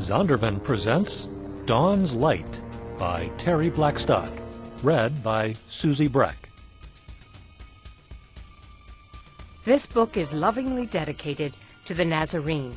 Zondervan presents Dawn's Light by Terry Blackstock, read by Susie Breck. This book is lovingly dedicated to the Nazarene.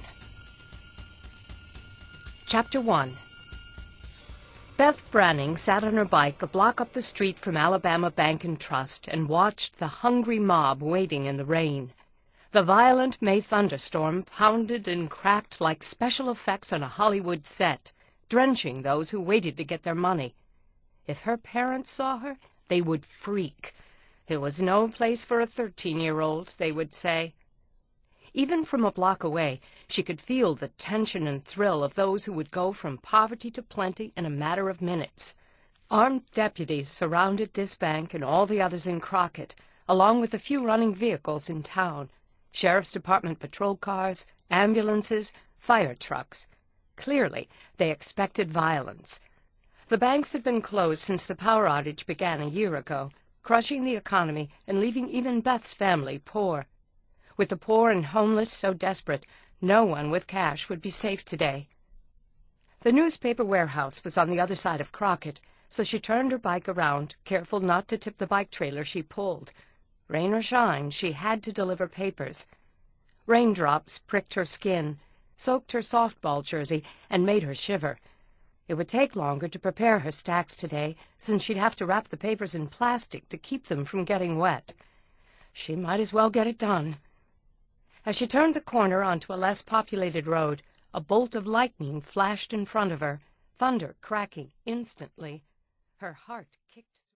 Chapter 1. Beth Branning sat on her bike a block up the street from Alabama Bank and Trust and watched the hungry mob waiting in the rain. The violent May thunderstorm pounded and cracked like special effects on a Hollywood set, drenching those who waited to get their money. If her parents saw her, they would freak. It was no place for a 13-year-old, they would say. Even from a block away, she could feel the tension and thrill of those who would go from poverty to plenty in a matter of minutes. Armed deputies surrounded this bank and all the others in Crockett, along with a few running vehicles in town. Sheriff's Department patrol cars, ambulances, fire trucks. Clearly, they expected violence. The banks had been closed since the power outage began a year ago, crushing the economy and leaving even Beth's family poor. With the poor and homeless so desperate, no one with cash would be safe today. The newspaper warehouse was on the other side of Crockett, so she turned her bike around, careful not to tip the bike trailer she pulled. Rain or shine, she had to deliver papers. Raindrops pricked her skin, soaked her softball jersey, and made her shiver. It would take longer to prepare her stacks today, since she'd have to wrap the papers in plastic to keep them from getting wet. She might as well get it done. As she turned the corner onto a less populated road, a bolt of lightning flashed in front of her, thunder cracking instantly. Her heart kicked.